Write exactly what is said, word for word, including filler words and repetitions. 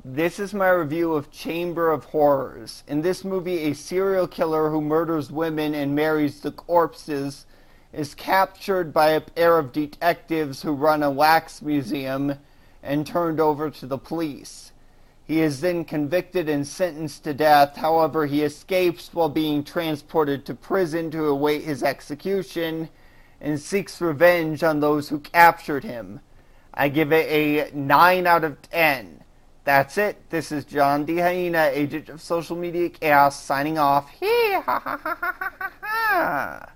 This is my review of Chamber of Horrors. In this movie, a serial killer who murders women and marries the corpses is captured by a pair of detectives who run a wax museum and turned over to the police. He is then convicted and sentenced to death. However, he escapes while being transported to prison to await his execution and seeks revenge on those who captured him. I give it a nine out of ten. That's it. This is John D. Hyena, agent of social media chaos, signing off. Hee ha ha ha ha ha ha.